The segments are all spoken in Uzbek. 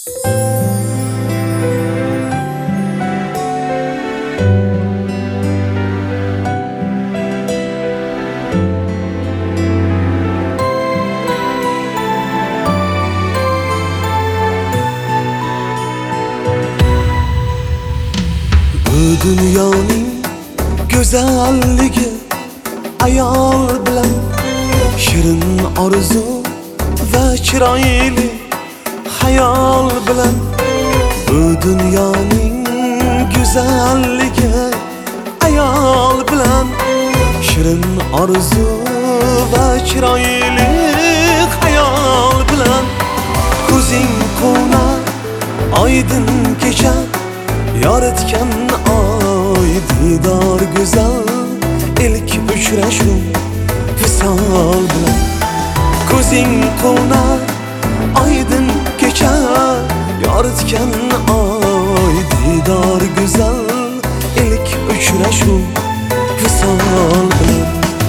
Bu dunyoning go'zalligi ayol bilan shirin orzu va chiroyli hayol bilan. Bu dunyoning go'zalligi ayol bilan shirin orzu va chiroyli hayol bilan. Ko'zing qo'nar oydin kecha yoritgan oy didor go'zal ilk uchrashuv visol bilan. Ko'zing qo'nar oydin kecha yoritgan oy didor go'zal ilk uchrashuv visol bilan.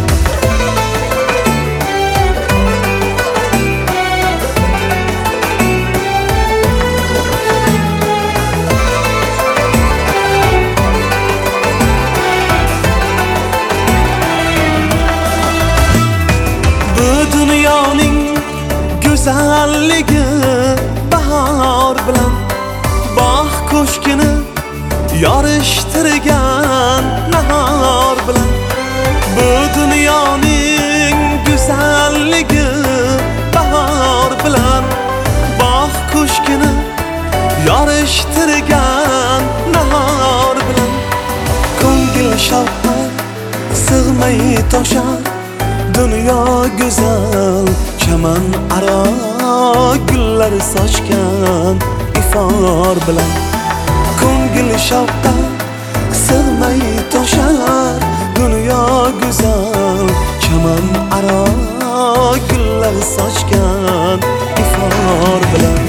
Dunyoning go'zalligi bahor bilan bog' ko'shkini yorishtirgan nahor bilan. Bu dunyoning go'zalligi bahor bilan bog' ko'shkini yorishtirgan nahor bilan. Ko'ngil shavqqa sig'may toshar dunyo go'zal chaman aro gullar sochgan ifor bilan. Ko'ngil shavqqa sig'may toshar dunyo go'zal chaman aro gullar sochgan ifor bilan.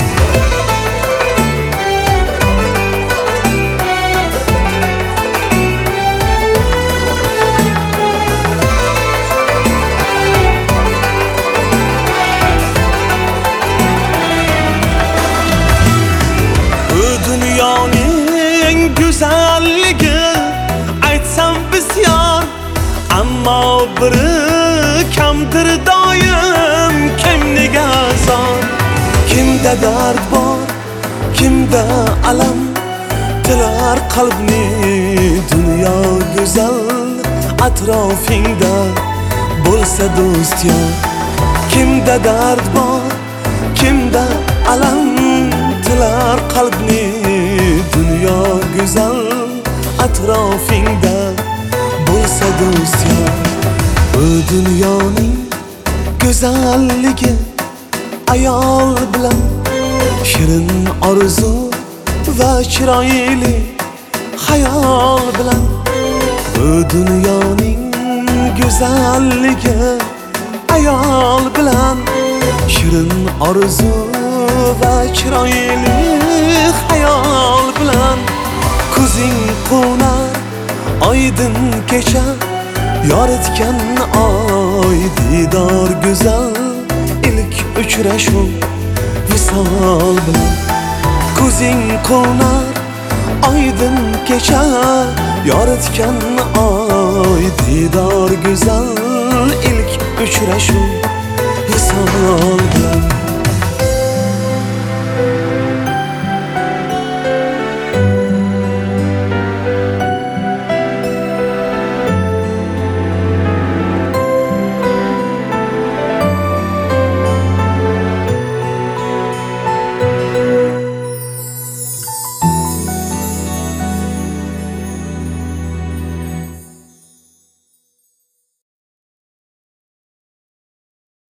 Dunyoning go'zalligi aytsam bisyor, ammo biri kamdir doim kimniga zor. Kimda dard bor, kimda alam tilar qalbni dunyo go'zal atrofingda bo'lsa do'st yor. Kimda dard bor, kimda alam tilar qalbni dunyo go'zal atrofingda bo'lsa do'st yor. Bu dunyoning go'zalligi ayol bilan shirin orzu va chiroyli hayol bilan. Bu dunyoning go'zalligi ayol bilan shirin orzu va chiroyli hayol bilan. Ko'zing qo'nar oydin kecha yoritgan oy didor go'zal ilk uchrashuv visol bilan. Ko'zing qo'nar oydin kecha yoritgan oy didor go'zal ilk uchrashuv visol bilan.